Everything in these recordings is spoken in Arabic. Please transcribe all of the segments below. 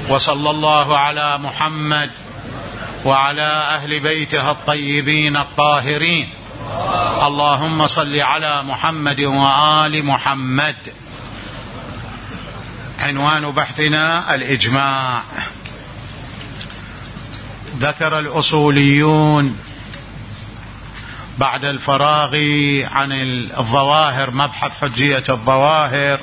وصلى الله على محمد وعلى أهل بيته الطيبين الطاهرين. اللهم صل على محمد وآل محمد. عنوان بحثنا الإجماع. ذكر الأصوليون بعد الفراغ عن الظواهر، مبحث حجية الظواهر،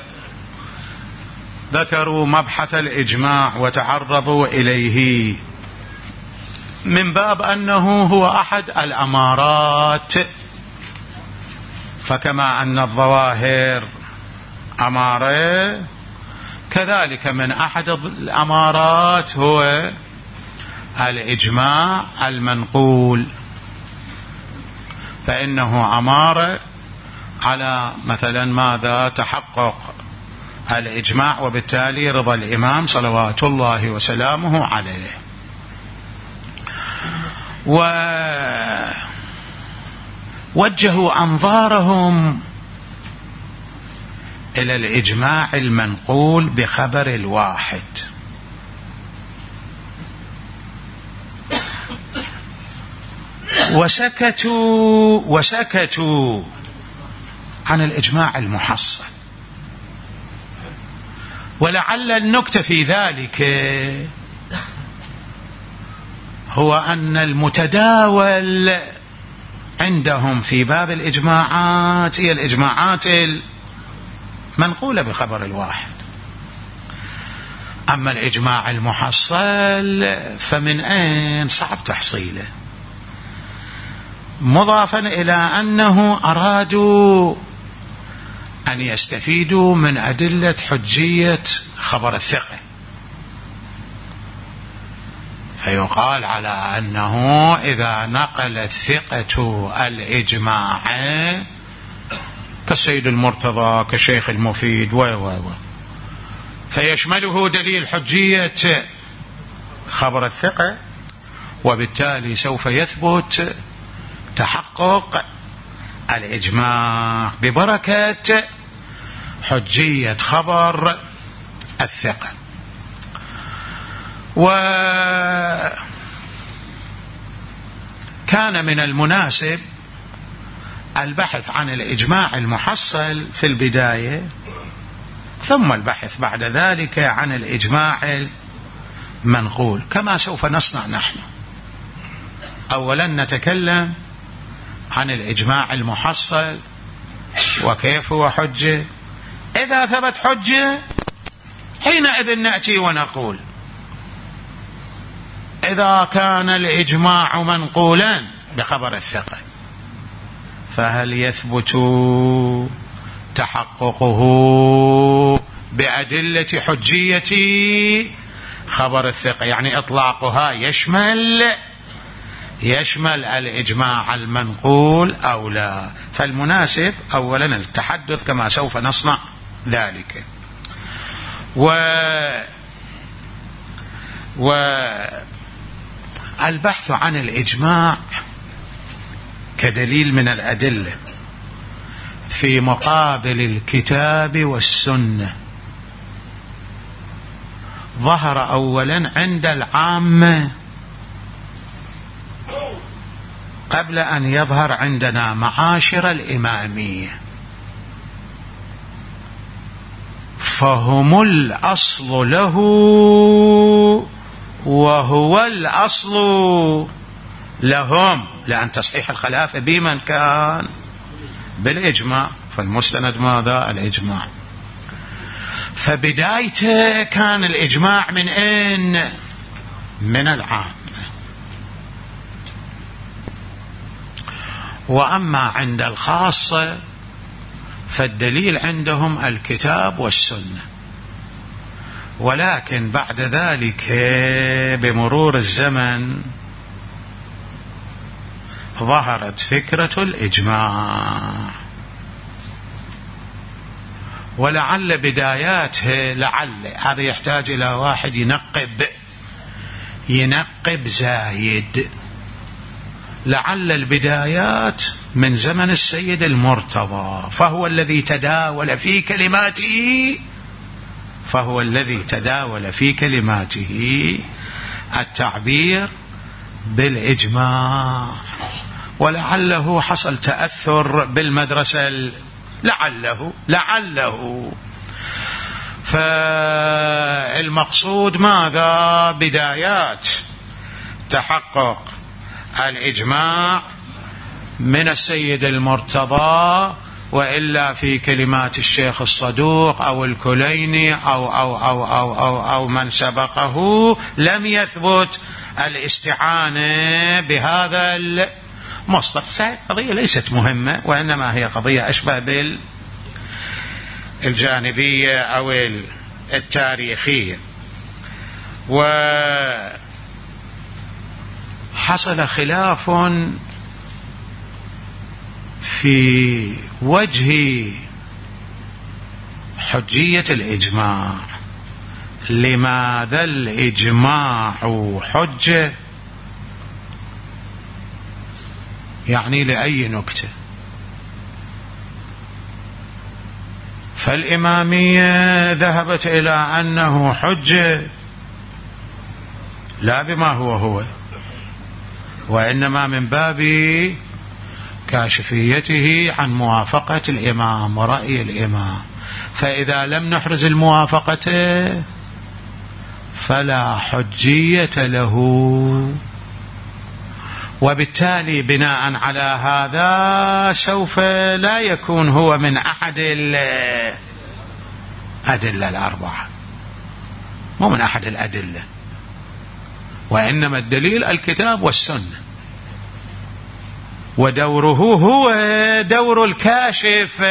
ذكروا مبحث الإجماع وتعرضوا إليه من باب أنه هو أحد الأمارات. فكما أن الظواهر أمارة، كذلك من أحد الأمارات هو الإجماع المنقول، فإنه أمارة على مثلا ماذا؟ تحقق الإجماع، وبالتالي رضا الإمام صلوات الله وسلامه عليه. ووجهوا أنظارهم إلى الإجماع المنقول بخبر الواحد، وسكتوا عن الإجماع المحصل. ولعل النكتة في ذلك هو أن المتداول عندهم في باب الإجماعات هي الإجماعات المنقولة بخبر الواحد. أما الإجماع المحصل فمن أين صعب تحصيله، مضافا إلى أنه أرادوا أن يستفيدوا من أدلة حجية خبر الثقة، فيقال على أنه إذا نقل الثقة الإجماع كالسيد المرتضى كالشيخ المفيد فيشمله دليل حجية خبر الثقة، وبالتالي سوف يثبت تحقق الإجماع ببركة حجية خبر الثقة. وكان من المناسب البحث عن الإجماع المحصل في البداية، ثم البحث بعد ذلك عن الإجماع المنقول كما سوف نصنع نحن. أولا نتكلم عن الإجماع المحصل وكيف هو حجة. إذا ثبت حجة حينئذ نأتي ونقول إذا كان الإجماع منقولا بخبر الثقة فهل يثبت تحققه بأدلة حجية خبر الثقة، يعني إطلاقها يشمل الإجماع المنقول أو لا. فالمناسب أولا التحدث كما سوف نصنع ذلك، والبحث عن الإجماع كدليل من الأدلة في مقابل الكتاب والسنة ظهر أولا عند العامة قبل أن يظهر عندنا معاشر الإمامية، فهم الأصل له وهو الأصل لهم، لأن تصحيح الخلافة بمن كان؟ بالإجماع، فالمستند ماذا؟ الإجماع. فبدايته كان الإجماع من أين؟ من العام. وأما عند الخاصة فالدليل عندهم الكتاب والسنة، ولكن بعد ذلك بمرور الزمن ظهرت فكرة الإجماع، ولعل بداياته هذا يحتاج إلى واحد ينقب زايد. لعل البدايات من زمن السيد المرتضى، فهو الذي تداول في كلماته فهو الذي تداول في كلماته التعبير بالإجماع، ولعله حصل تأثر بالمدرسة، لعله. فالمقصود ماذا؟ بدايات تحقق الإجماع من السيد المرتضى، وإلا في كلمات الشيخ الصدوق أو الكليني أو من سبقه لم يثبت الاستعانة بهذا المصطلح. قضية ليست مهمة، وإنما هي قضية أشبه بالجانبية أو التاريخية. وحصل خلاف في وجه حجية الإجماع. لماذا الإجماع حجة؟ يعني لأي نكتة؟ فالإمامية ذهبت إلى أنه حجة لا بما هو، وإنما من باب كاشفيته عن موافقة الإمام ورأي الإمام. فإذا لم نحرز الموافقة فلا حجية له، وبالتالي بناء على هذا سوف لا يكون هو من أحد الأدلة الأربعة، مو من أحد الأدلة، وإنما الدليل الكتاب والسنة، ودوره هو دور الكاشف،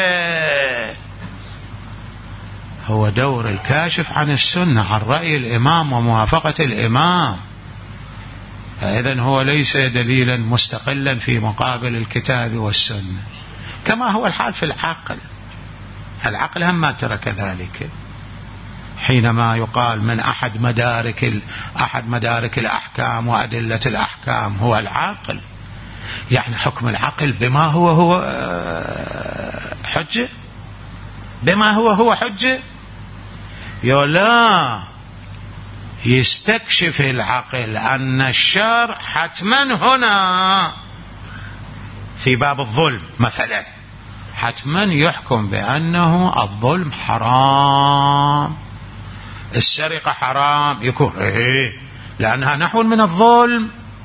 هو دور الكاشف عن السنة، عن رأي الإمام وموافقة الإمام. فإذن هو ليس دليلا مستقلا في مقابل الكتاب والسنة، كما هو الحال في العقل هم ما ترك ذلك. حينما يقال من أحد مدارك الأحكام وأدلة الأحكام هو العقل، يعني حكم العقل بما هو حجة، بما هو حجة. لا يستكشف العقل أن الشرع حتما هنا في باب الظلم مثلا حتما يحكم بأنه الظلم حرام، السرقة حرام، يكون لأنها نحو من الظلم.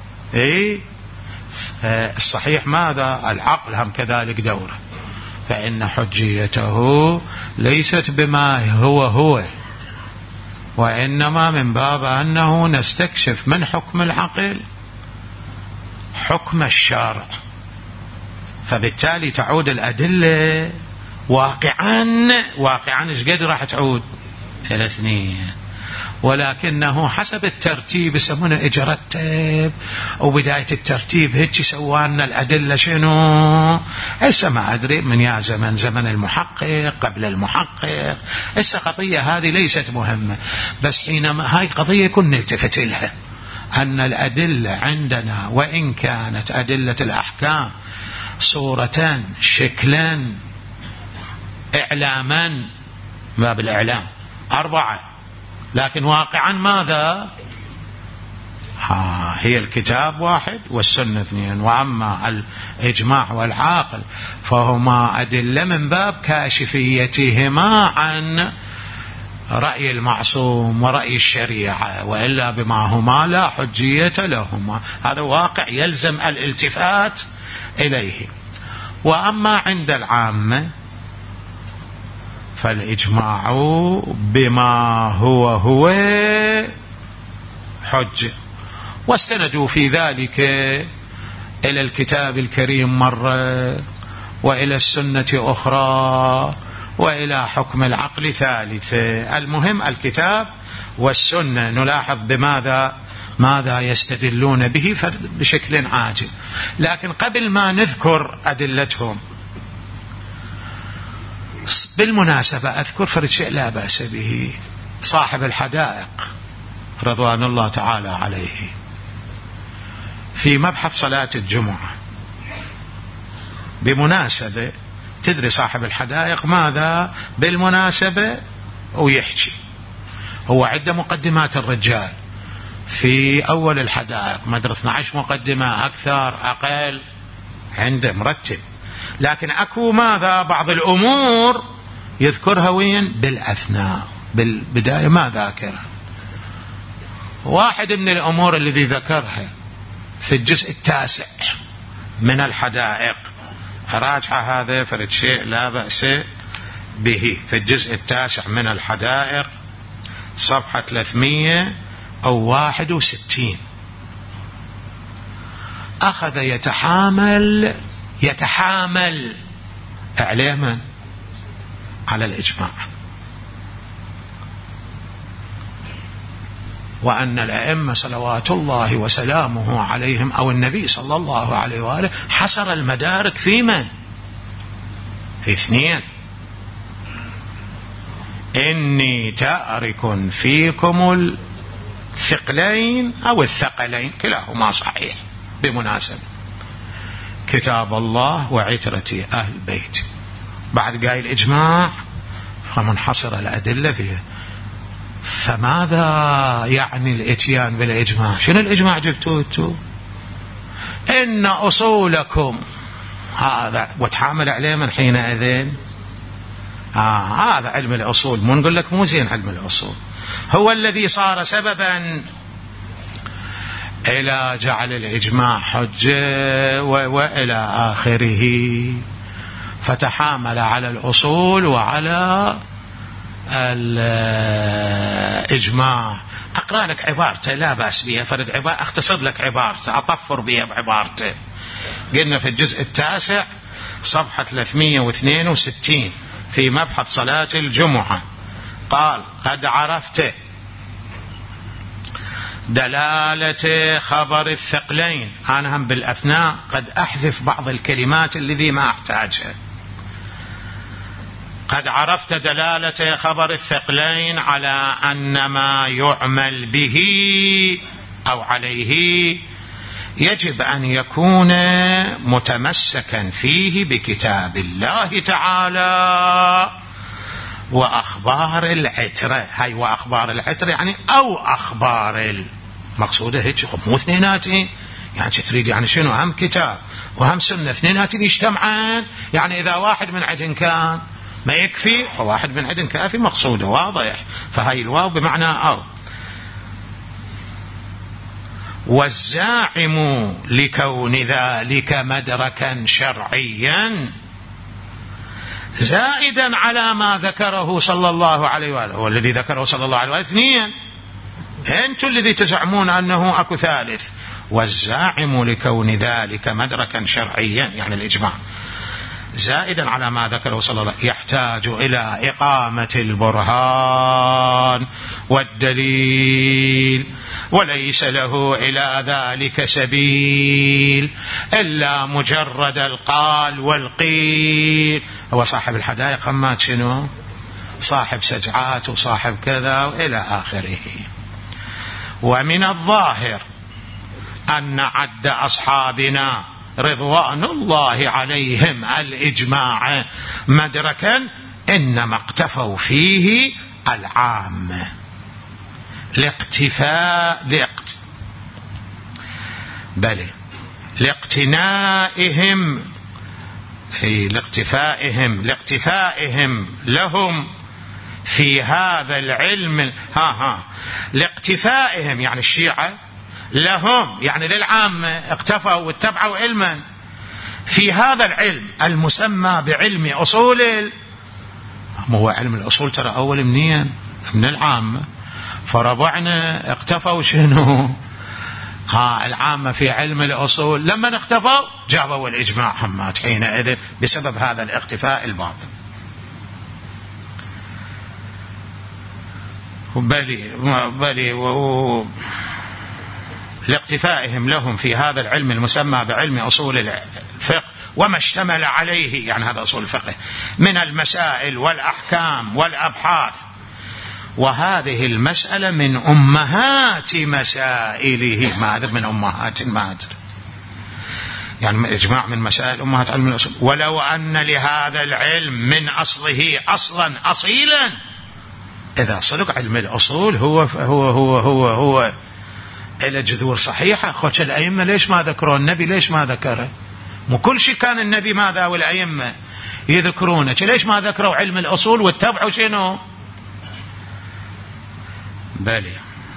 الصحيح ماذا؟ العقل هم كذلك دوره، فإن حجيته ليست بما هو، وإنما من باب أنه نستكشف من حكم العقل حكم الشرع. فبالتالي تعود الأدلة واقعا إيش قد راح تعود؟ إلى 2، ولكنه حسب الترتيب يسمونه اجرتب، وبداية الترتيب هيك سوانا الأدلة شنو. هسه ما أدري من يا زمن المحقق قبل المحقق، هسه قضية هذه ليست مهمة، بس حينما هاي قضية يكون نلتفت لها أن الأدلة عندنا وإن كانت أدلة الأحكام صورة شكلا إعلاما، باب الإعلام 4، لكن واقعا ماذا؟ هي الكتاب 1 والسنة 2، وأما الإجماع والعاقل فهما أدلة من باب كاشفيتهما عن رأي المعصوم ورأي الشريعة، وإلا بما هما لا حجية لهما. هذا واقع يلزم الالتفات إليه. وأما عند العامة فالإجماع بما هو حجة، واستندوا في ذلك إلى الكتاب الكريم مرة، وإلى السنة أخرى، وإلى حكم العقل ثالثة. المهم الكتاب والسنة نلاحظ ماذا يستدلون به بشكل عاجل. لكن قبل ما نذكر أدلتهم، بالمناسبة أذكر فرد شيء لا بأس به. صاحب الحدائق رضوان الله تعالى عليه في مبحث صلاة الجمعة بمناسبة، تدري صاحب الحدائق ماذا بالمناسبة ويحكي هو عدة مقدمات الرجال في أول الحدائق، مدري 12 مقدمة، أكثر أقل، عنده مرتب. لكن أكو ماذا بعض الأمور يذكرها وين؟ بالأثناء، بالبداية ما ذاكرها. واحد من الأمور الذي ذكرها في الجزء 9 من الحدائق، راجع هذا فرد شيء لا بأس به، في الجزء 9 من الحدائق صفحة 361 أخذ يتحامل إعلاما على الإجماع، وأن الأئمة صلوات الله وسلامه عليهم أو النبي صلى الله عليه وآله حصر المدارك في من؟ في 2: إني تارك فيكم الثقلين أو الثقلين، كلاهما صحيح بمناسبة، كتاب الله وعترة أهل البيت. بعد قايل الإجماع فمنحصر الأدلة فيها. فماذا يعني الاتيان بالإجماع؟ شنو الإجماع جبتوه؟ إن أصولكم هذا، وتحامل عليه من حينئذ. هذا علم الأصول، مو نقول لك مو زين علم الأصول، هو الذي صار سببا إلى جعل الإجماع حجة وإلى آخره. فتحامل على الأصول وعلى الإجماع. أقرأ لك عبارته لا بأس بها، فرد عبارة أختصر لك عبارته، أطفر بها بعبارته. قلنا في الجزء 9 صفحة 362 في مبحث صلاة الجمعة، قال: قد عرفت دلالة خبر الثقلين. أنا هم بالأثناء قد أحذف بعض الكلمات الذي ما أحتاجها. قد عرفت دلالة خبر الثقلين على أن ما يعمل به أو عليه يجب أن يكون متمسكا فيه بكتاب الله تعالى وأخبار العترة. هاي وأخبار العترة يعني أو أخبار المقصودة هيك، مو اثنيناتين. يعني تريد يعني شنو؟ هم كتاب وهم سنة، اثنيناتين يجتمعان. يعني إذا واحد من عدن كان ما يكفي، واحد من عدن كافي، مقصوده واضح. فهاي الواو بمعنى أو. والزاعم لكون ذلك مدركا شرعيا زائدا على ما ذكره صلى الله عليه وآله، والذي ذكره صلى الله عليه وآله 2. أنتم الذي تزعمون أنه أكو ثالث. والزاعم لكون ذلك مدركا شرعيا يعني الإجماع زائدا على ما ذكره صلى الله عليه وسلم يحتاج إلى إقامة البرهان والدليل، وليس له إلى ذلك سبيل إلا مجرد القال والقيل. هو صاحب الحدائق خمات شنو؟ صاحب سجعات وصاحب كذا وإلى آخره. ومن الظاهر أن عد أصحابنا رضوان الله عليهم الإجماع مدركا إنما اقتفوا فيه العامة لاقتفائهم لهم في هذا العلم. لاقتفائهم يعني الشيعة لهم يعني للعامة، اقتفوا واتبعوا علما في هذا العلم المسمى بعلم أصول. هو علم الأصول ترى أول منين؟ من العامة. فربعنا اقتفوا شنو؟ العامة في علم الأصول. لما اقتفوا جابوا الإجماع همات حينئذ بسبب هذا الاقتفاء الباطل. بلي لاقتفائهم لهم في هذا العلم المسمى بعلم أصول الفقه وما اشتمل عليه، يعني هذا أصول الفقه من المسائل والأحكام والأبحاث. وهذه المسألة من أمهات مسائله. ما أدري من أمهات، ما أدري يعني إجماع من مسائل أمهات علم الأصول. ولو أن لهذا العلم من أصله أصلا أصيلا إذا صدق علم الأصول هو إلى جذور صحيحة. خوش الأئمة ليش ما ذكروا النبي؟ ليش ما ذكره؟ مو كل شيء كان النبي ماذا والأئمة يذكرونه، ليش ما ذكروا علم الأصول واتبعوا شنو؟ بل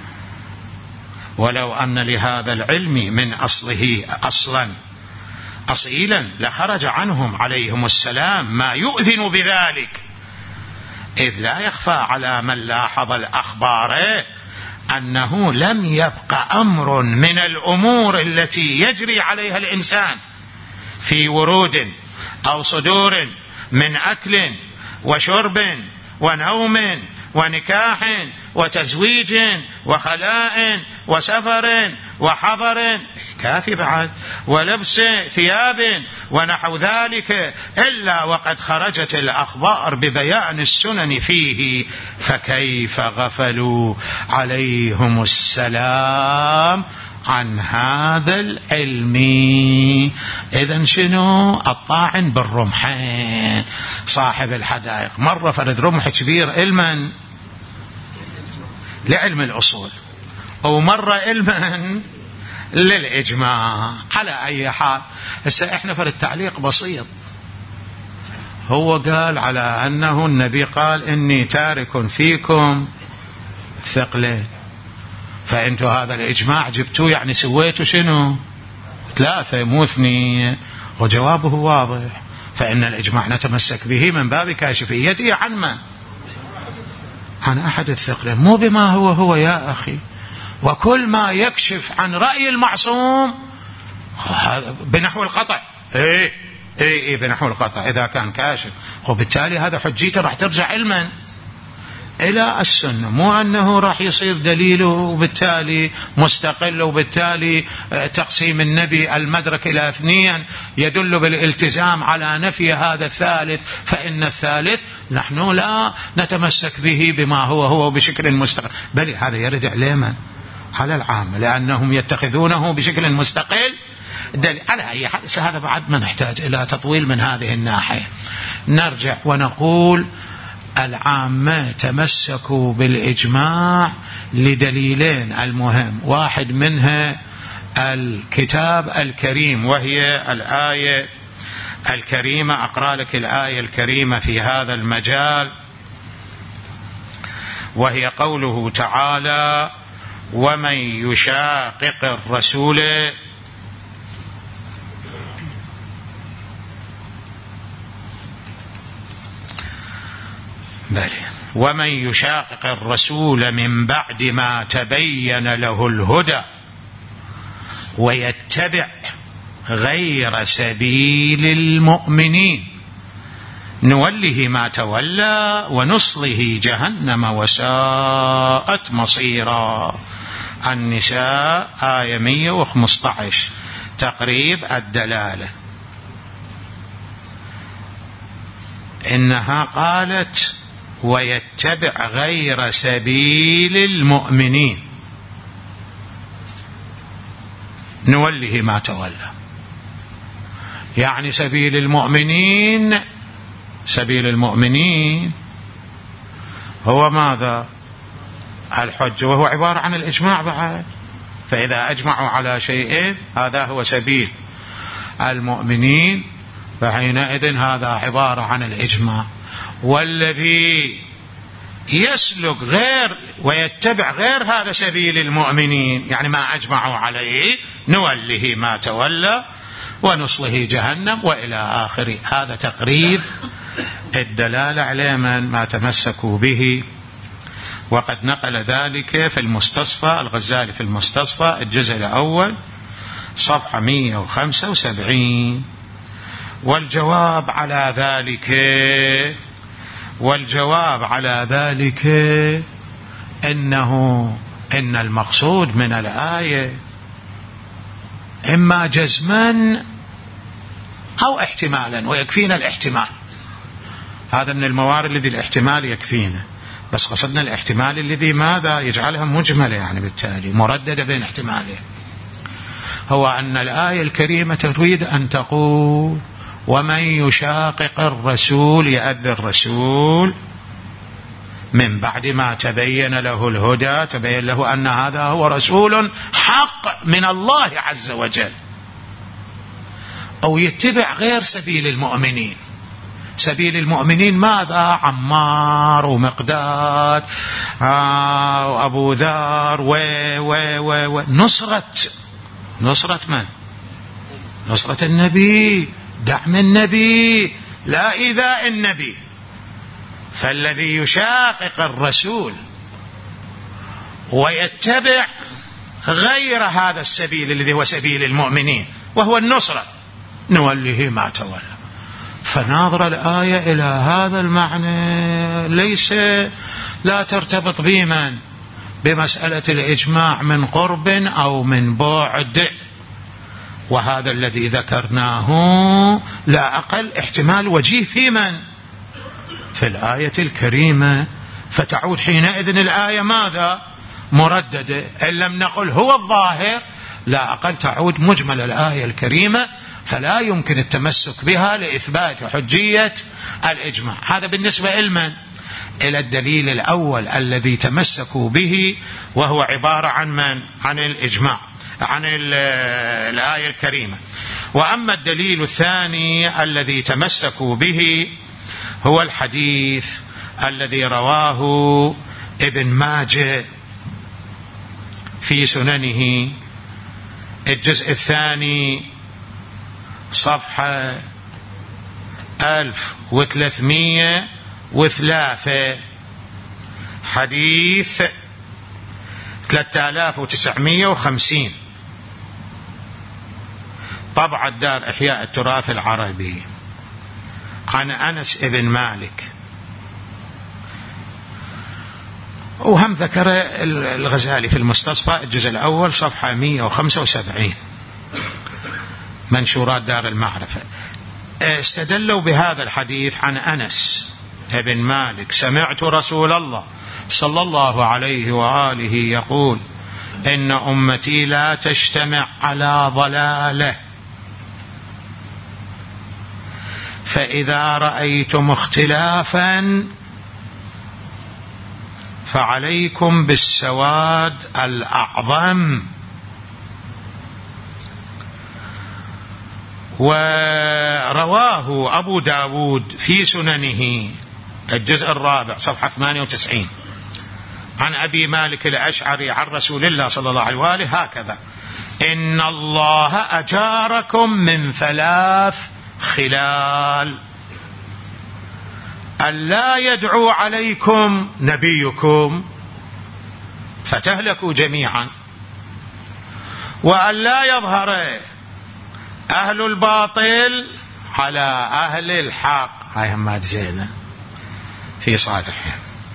ولو أن لهذا العلم من أصله أصلا أصيلا لخرج عنهم عليهم السلام ما يؤذن بذلك، إذ لا يخفى على من لاحظ الأخبار أنه لم يبق أمر من الأمور التي يجري عليها الإنسان في ورود أو صدور من أكل وشرب ونوم ونكاح وتزويج وخلاء وسفر وحضر كافي بعد ولبس ثياب ونحو ذلك إلا وقد خرجت الأخبار ببيان السنن فيه، فكيف غفلوا عليهم السلام عن هذا العلم؟ إذن شنو؟ الطاعن بالرمحين. صاحب الحدائق مرة فرد رمح كبير علما لعلم الأصول، ومرة علما للإجماع. على أي حال هسه إحنا فرد تعليق بسيط. هو قال على أنه النبي قال إني تارك فيكم ثقلين، فأنتوا هذا الإجماع جبتوه يعني سويتوا شنو؟ 3 مو 2. وجوابه واضح، فإن الإجماع نتمسك به من باب كاشفيته عن من؟ عن أحد الثقلين، مو بما هو يا أخي. وكل ما يكشف عن رأي المعصوم بنحو القطع، إيه بنحو القطع إذا كان كاشف، وبالتالي هذا حجيته راح ترجع علما إلى السنة، مو أنه راح يصير دليله وبالتالي مستقل، وبالتالي تقسيم النبي المدرك إلى 2 يدل بالالتزام على نفي هذا الثالث، فإن الثالث نحن لا نتمسك به بما هو بشكل مستقل، بل هذا يرد علينا على العام لأنهم يتخذونه بشكل مستقل دليل. على أي حال هذا بعد ما نحتاج إلى تطويل من هذه الناحية. نرجع ونقول العامة تمسكوا بالإجماع لدليلين المهم، واحد منها الكتاب الكريم وهي الآية الكريمة. أقرأ لك الآية الكريمة في هذا المجال، وهي قوله تعالى: ومن يشاقق الرسول ومن يشاقق الرسول من بعد ما تبين له الهدى ويتبع غير سبيل المؤمنين نوله ما تولى ونصله جهنم وساءت مصيرا. النساء آية 115 تقريب الدلالة. إنها قالت ويتبع غير سبيل المؤمنين نوله ما تولى، يعني سبيل المؤمنين هو ماذا؟ الحج، وهو عبارة عن الإجماع بعد. فإذا أجمعوا على شيء هذا هو سبيل المؤمنين، فحينئذ هذا عبارة عن الإجماع. والذي يسلك غير ويتبع غير هذا سبيل المؤمنين يعني ما أجمعوا عليه نوله ما تولى ونصله جهنم وإلى آخره. هذا تقريب الدلالة على ما تمسكوا به. وقد نقل ذلك في المستصفى الغزالي في المستصفى الجزء الأول صفحة 175. والجواب على ذلك إن المقصود من الآية إما جزما أو احتمالا، ويكفينا الاحتمال. هذا من الموارد الذي الاحتمال يكفينا، بس قصدنا الاحتمال الذي ماذا يجعلها مجملة، يعني بالتالي مرددة بين احتمالين. هو أن الآية الكريمة تريد أن تقول ومن يشاقق الرسول يأذي الرسول من بعد ما تبين له الهدى، تبين له أن هذا هو رسول حق من الله عز وجل، أو يتبع غير سبيل المؤمنين. سبيل المؤمنين ماذا؟ عمار ومقداد وأبو ذر نصرة من؟ نصرة النبي، دعم النبي، لا إيذاء النبي. فالذي يشاقق الرسول ويتبع غير هذا السبيل الذي هو سبيل المؤمنين وهو النصرة نوله ما تولى. فناظر الآية إلى هذا المعنى، ليس لا ترتبط بمن بمسألة الإجماع من قرب أو من بعد، وهذا الذي ذكرناه لا أقل احتمال وجيه في من؟ في الآية الكريمة. فتعود حينئذ الآية ماذا؟ مرددة. إن لم نقل هو الظاهر، لا أقل تعود مجمل الآية الكريمة، فلا يمكن التمسك بها لإثبات حجية الإجماع. هذا بالنسبة إلمن؟ إلى الدليل الأول الذي تمسكوا به، وهو عبارة عن من؟ عن الإجماع، عن الآية الكريمة. وأما الدليل الثاني الذي تمسكوا به هو الحديث الذي رواه ابن ماجه في سننه، الجزء الثاني صفحة 1303، حديث 3950، طبعة دار إحياء التراث العربي، عن أنس بن مالك. وهم ذكر الغزالي في المستصفى الجزء الأول صفحة 175، منشورات دار المعرفة. استدلوا بهذا الحديث عن أنس بن مالك: سمعت رسول الله صلى الله عليه وآله يقول: إن أمتي لا تجتمع على ضلالة، فإذا رأيتم اختلافا فعليكم بالسواد الأعظم. ورواه أبو داود في سننه الجزء الرابع صفحة 98 عن أبي مالك الأشعري عن رسول الله صلى الله عليه وآله هكذا: إن الله أجاركم من 3 خلال: ألا يدعو عليكم نبيكم فتهلكوا جميعا، وألا يظهر أهل الباطل على أهل الحق. هاي همات زينة في صالح.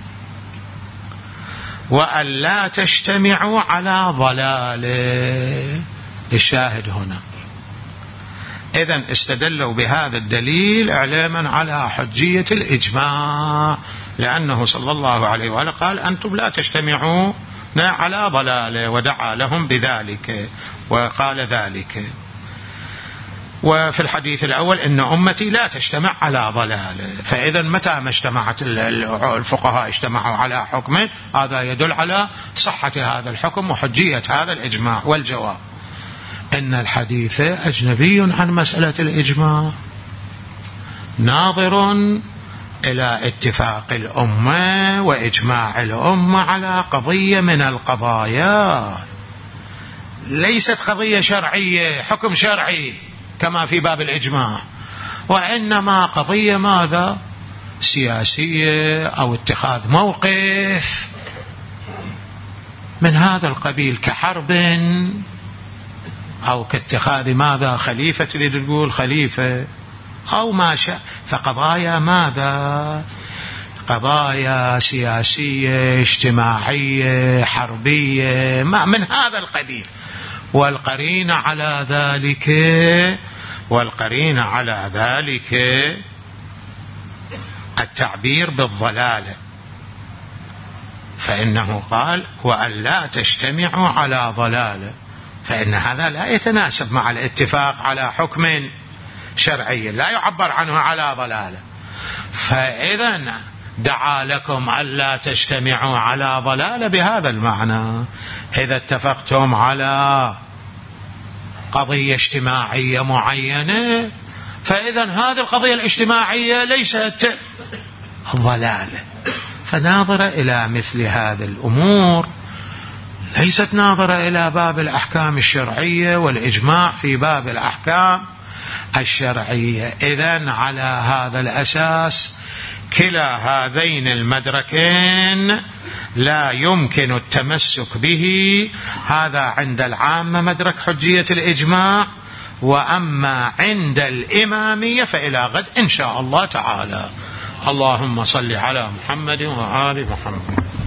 وألا تجتمعوا على ضلال، الشاهد هنا. إذن استدلوا بهذا الدليل إعلاما على حجية الإجماع، لأنه صلى الله عليه وآله قال: أنتم لا تجتمعون على ضلال، ودعا لهم بذلك وقال ذلك. وفي الحديث الأول: إن أمتي لا تجتمع على ضلال. فإذا متى ما اجتمعت الفقهاء اجتمعوا على حكم، هذا يدل على صحة هذا الحكم وحجية هذا الإجماع. والجواب إن الحديث أجنبي عن مسألة الإجماع، ناظر إلى اتفاق الأمة وإجماع الأمة على قضية من القضايا، ليست قضية شرعية حكم شرعي كما في باب الإجماع، وإنما قضية ماذا؟ سياسية أو اتخاذ موقف من هذا القبيل، كحرب أو كاتخاذ ماذا؟ خليفة، تريد تقول خليفة أو ما شاء. فقضايا ماذا؟ قضايا سياسية اجتماعية حربية من هذا القبيل. والقرين على ذلك التعبير بالضلالة، فإنه قال: وأن لا تجتمعوا على ضلالة، فإن هذا لا يتناسب مع الاتفاق على حكم شرعي لا يعبر عنه على ضلالة. فإذا دعا لكم ألا تجتمعوا على ضلالة بهذا المعنى. إذا اتفقتم على قضية اجتماعية معينة فإذا هذه القضية الاجتماعية ليست ضلالة. فناظرة إلى مثل هذه الأمور، ليست ناظرة إلى باب الأحكام الشرعية والإجماع في باب الأحكام الشرعية. إذن على هذا الأساس كلا هذين المدركين لا يمكن التمسك به. هذا عند العامة مدرك حجية الإجماع، وأما عند الإمامية فإلى غد إن شاء الله تعالى. اللهم صل على محمد وآل محمد.